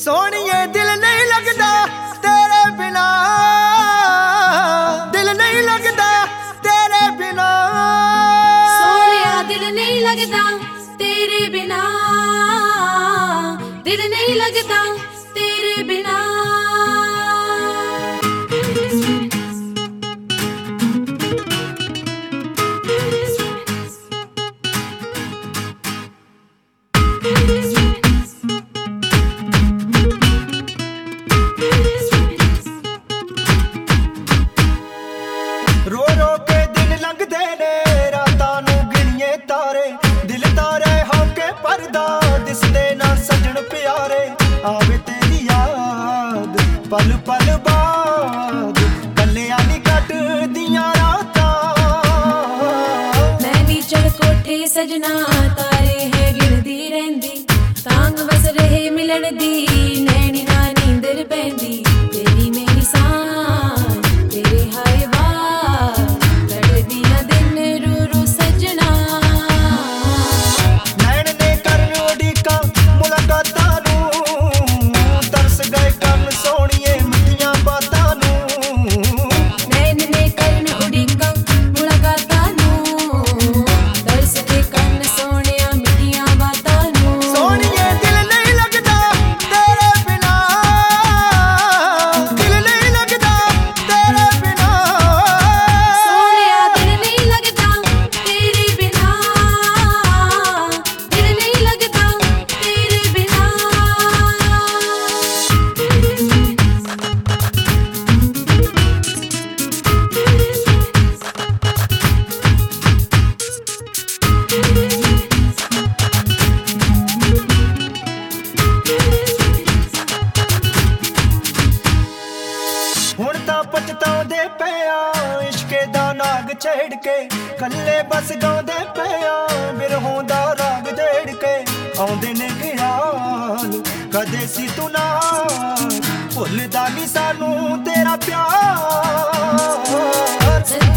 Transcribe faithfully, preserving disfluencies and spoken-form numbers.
सोहणिए दिल नहीं लगता तेरे बिना, दिल नहीं लगता तेरे बिना, सोहणिया दिल नहीं लगता तेरे बिना, दिल नहीं लगता तेरे बिना। रो रो के दिन लंघदे ने रातां नूं गिणिए तारे, दिल तारे होके परदा दिसदे ना सजण प्यारे। आवे तेरी याद पल पल बाद कल्लियां नी कटदियां रातां। मैं नी चढ़ कोठे सजना तारे है गिणदी रहिंदी, तांग वस रहे मिलण दी नैनी ना नींदर पैंदी। तेरी मेरी सांस तेरे हाय वार लड़दियां दिन रू रू सजना। नैन ने करन उड़ीकां मुलाकातां नूं, तरस गए कन सोहणिए मिठियां बातां नूं। नैन ने करन उड़ीकां मुलाकातां नूं, तरस गए कन सोहणिया मिठियां बातां नूं। सोहणिए दिल नहीं लगता तेरे बिना, दिल नहीं लगता तेरे बिना, सोहणिया दिल नहीं लगता तेरे बिना, दिल नहीं लगता तेरे बिना। ਹੁਣ ਤਾਂ ਪਛਤਾਉਂਦੇ ਪਿਆ ਇਸ਼ਕੇ ਦਾ ਨਾਗ ਛੇੜ ਕੇ, ਕੱਲੇ ਬਸ ਗਾਉਂਦੇ ਪਿਆ ਬਿਰਹੋਂ ਦਾ ਰਾਗ ਜੇੜ ਕੇ। ਆਉਂਦੇ ਨੇ ਖਿਆਲ ਕਦੇ ਸੀ ਤੂੰ ਨਾ, ਭੁੱਲਦਾ ਨਹੀਂ ਸਾਨੂੰ ਤੇਰਾ ਪਿਆਰ।